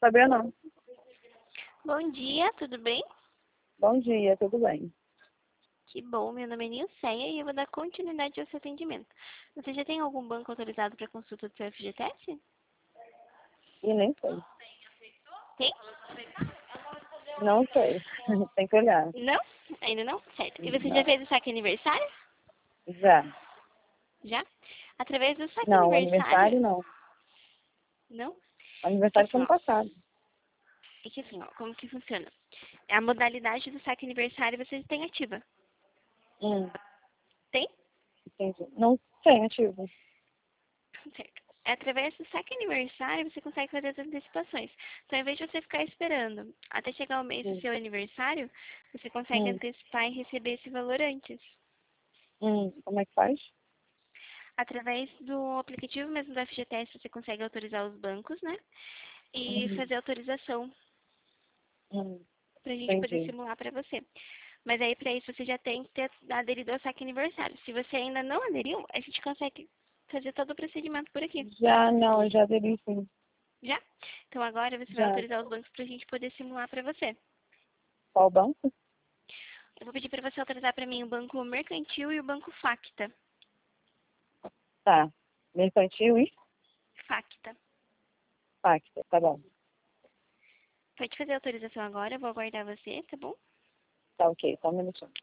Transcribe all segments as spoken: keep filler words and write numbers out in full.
Sabia não. Bom dia, tudo bem? Bom dia, tudo bem? Que bom, meu nome é Nilceia e eu vou dar continuidade ao seu atendimento. Você já tem algum banco autorizado para consulta do seu F G T S? E nem sei. Tem? Não sei. Tem que olhar. Não? Ainda não? Certo. E você já Não. fez o saque aniversário? Já. Já? Através do saque Não, aniversário? aniversário não. Não? É que Aniversário assim, foi ano ó. passado. É que assim, ó, como que funciona? A modalidade do saque aniversário você tem ativa. Hum, Tem? entendi. Não tem ativo. Certo. Através do saque aniversário, você consegue fazer as antecipações. Então, ao invés de você ficar esperando até chegar o mês do Hum, seu aniversário, você consegue hum, antecipar e receber esse valor antes. hum. Como é que faz? Através do aplicativo mesmo do F G T S, você consegue autorizar os bancos, né? E Hum, fazer autorização hum, para a gente poder entendi. simular para você. Mas aí, para isso, você já tem que ter aderido ao saque aniversário. Se você ainda não aderiu, a gente consegue fazer todo o procedimento por aqui. Já não, já aderi sim. Já? Então agora você vai Já. autorizar os bancos para a gente poder simular para você. Qual banco? Eu vou pedir para você autorizar para mim o Banco Mercantil e o Banco Facta. Tá. Mercantil e Facta. Pacta. Tá bom. Pode fazer a autorização agora, eu vou aguardar você, tá bom? Tá ok, só um minutinho.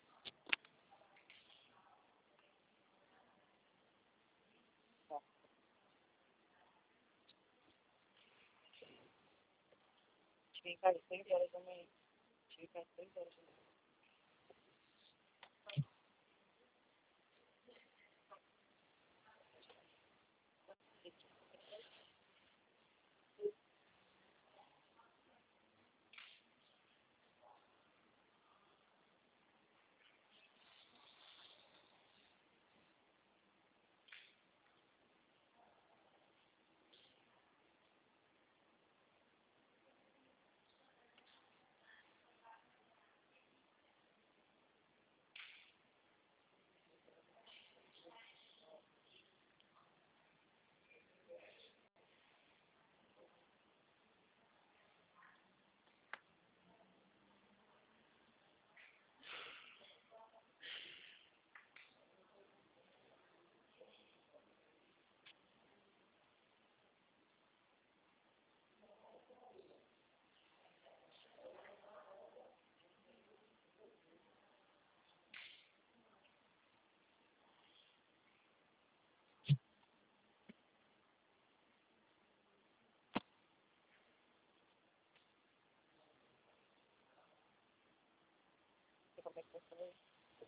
Fica às seis horas da manhã. Fica às seis horas da manhã. Como é que você vai?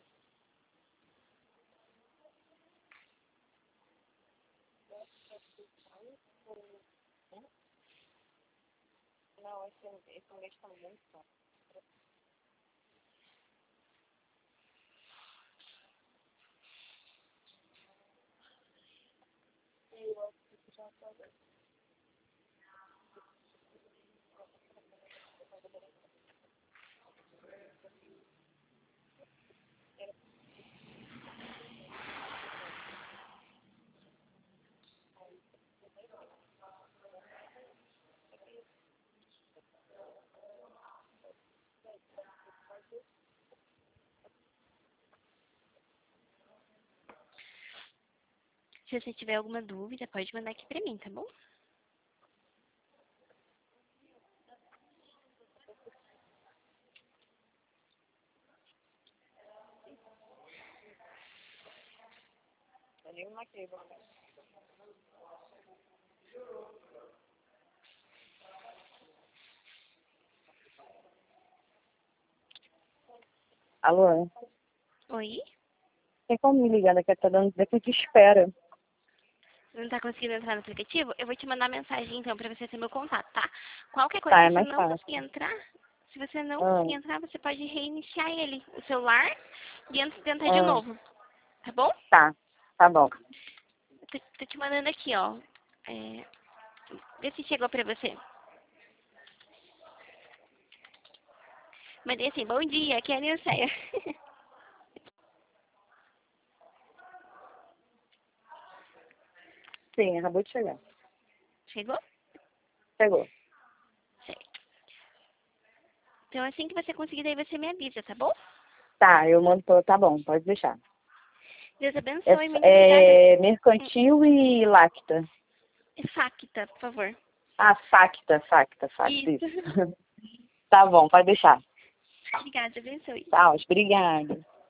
Não, esse, esse mês tá muito bom. Se você tiver alguma dúvida, pode mandar aqui pra mim, tá bom? Não é nenhuma cable, né? Alô? Oi? Tem como me ligar daqui? Tá dando daqui de espera. Não tá conseguindo entrar no aplicativo? Eu vou te mandar mensagem então pra você ter meu contato, tá? Qualquer coisa, Tá, se é você mais não conseguir fácil. entrar, se você não Ah, conseguir entrar, você pode reiniciar ele, o celular, e antes de tentar de ah, novo, tá bom? tá, tá bom. Tô, tô te mandando aqui, ó. É, vê se chegou pra você. Mandei assim, bom dia, aqui é a Nilceia. Sim, acabou de chegar. Chegou? Chegou. Então, assim que você conseguir, daí você me avisa, tá bom? Tá, eu mando pra... Tá bom, pode deixar. Deus abençoe, muito obrigada. É, é mercantil e lacta. Facta, por favor. Ah, facta, facta, facta, Isso. isso. Tá bom, pode deixar. Obrigada, abençoe. Tchau, obrigada.